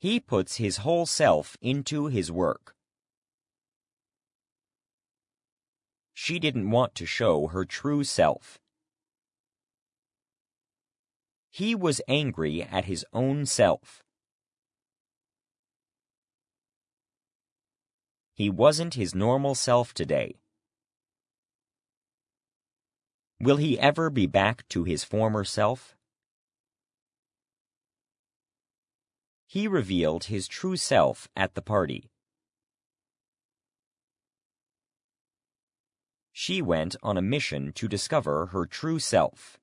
He puts his whole self into his work. She didn't want to show her true self. He was angry at his own self. He wasn't his normal self today. Will he ever be back to his former self? He revealed his true self at the party. She went on a mission to discover her true self.